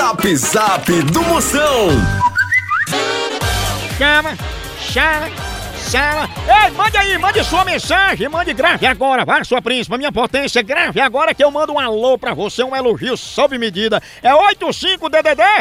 Zap Zap do Moção. Chama. Ei, mande aí, mande sua mensagem, grave agora, vai, sua príncipa, minha potência, grave agora que eu mando um alô pra você, um elogio sob medida. É 85-DDD?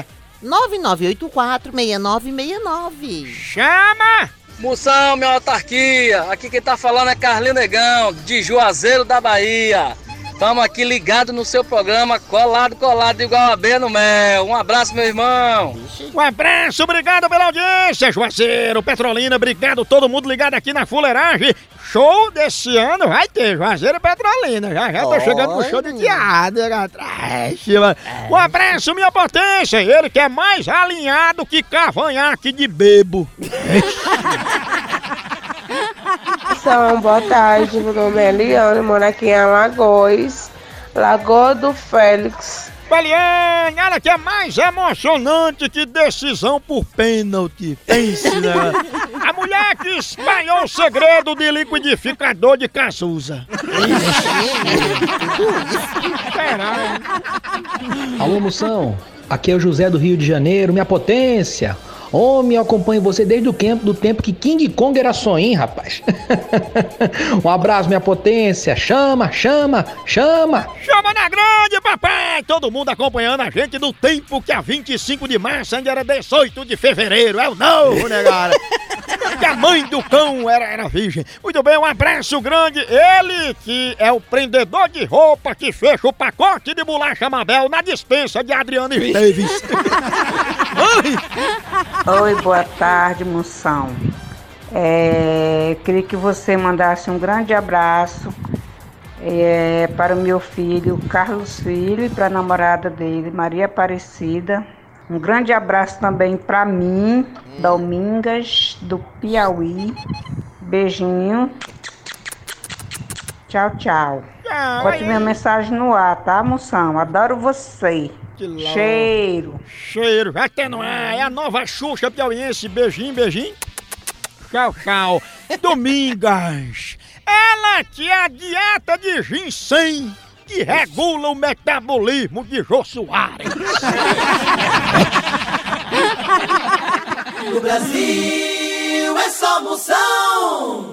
9984-6969. Chama! Moção, minha autarquia, aqui quem tá falando é Carlinho Negão, de Juazeiro da Bahia. Tamo aqui ligado no seu programa, colado, igual a abelha no mel. Um abraço, meu irmão. Um abraço, obrigado pela audiência, Juazeiro, Petrolina, obrigado todo mundo ligado aqui na fuleiragem. Show desse ano vai ter Juazeiro e Petrolina, já tô chegando com show de teatro atrás. Um abraço, minha potência, ele que é mais alinhado que de bebo. Boa tarde, meu nome é Eliane, moro aqui em Alagoas, Lagoa do Félix. Eliane, ela que é mais emocionante que decisão por pênalti. Pense, né? A mulher que espalhou o segredo de liquidificador de Cazuza. Alô, Moção, aqui é o José do Rio de Janeiro, minha potência. Homem, eu acompanho você desde o tempo que King Kong era sonho, rapaz. Um abraço, minha potência. Chama na grande, papai. Todo mundo acompanhando a gente do tempo que a 25 de março ainda era 18 de fevereiro. É o novo, né, cara? Que a mãe do cão era virgem. Muito bem, um abraço grande. Ele que é o prendedor de roupa que fecha o pacote de bolacha Mabel na dispensa de Adriano Esteves. Oi, boa tarde, Moção. Queria que você mandasse um grande abraço para o meu filho, Carlos Filho, e para a namorada dele, Maria Aparecida. Um grande abraço também para mim, Domingas, do Piauí. Beijinho. Tchau. Bote minha mensagem no ar, tá, Moção? Adoro você. Cheiro. Vai até no ar. É a nova Xuxa piauiense. Beijinho. Tchau. Domingas. Ela que é a dieta de ginseng que regula o metabolismo de Jô Soares. No Brasil é só Moção.